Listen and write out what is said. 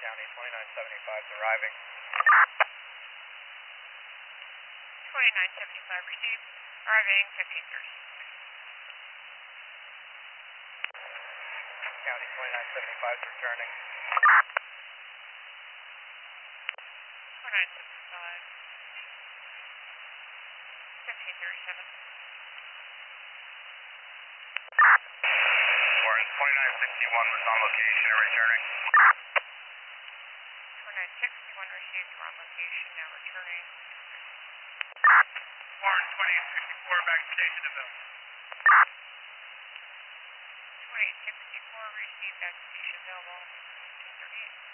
County, 2975 is arriving. 2975 received, arriving 1530. County, 2975 is returning. 2975, 1537. Warren, 2961 was on location and returning. 2961 received, we're on location, now returning. Warren, 2864 back to station available. 2864 received, back to station available, 1538.